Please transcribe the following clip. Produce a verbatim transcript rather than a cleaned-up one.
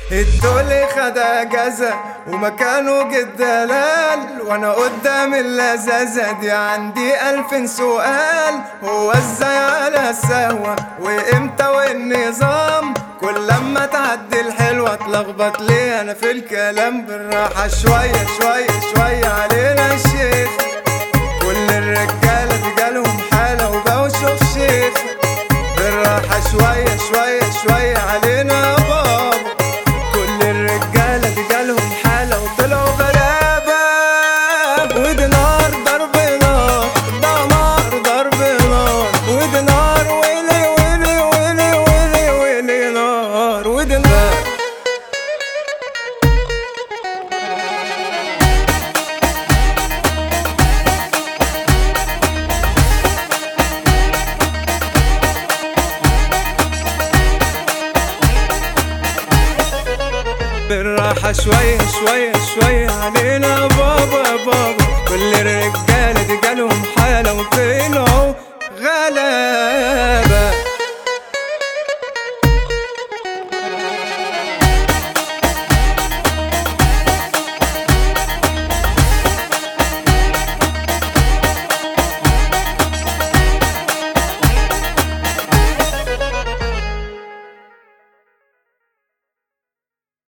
الدولي خد اجازة ومكانه جد دلال، وانا قدام اللذاذة دي عندي الف سؤال. هو ازاي على السهوة وامتى والنظام؟ كل لما تعدي الحلوة اتلخبط ليه انا في الكلام؟ بالراحة شوية شوية شوية علينا الشيخ، كل الرجالة دي جالهم حالة وبقوا شوف شيخ. بالراحة شوية شوية شوية علينا يا بابا، كل الرجالة دي جالهم حالة وطلعوا غلابة. ودي نار ضرب نار، ده نار ضرب نار، ودي نار ويلي ويلي ويلي ويلي ويلي نار، ودي نار. بالراحة شوية شوية شوية علينا بابا بابا، كل الرجالة دي جالهم حالة وفين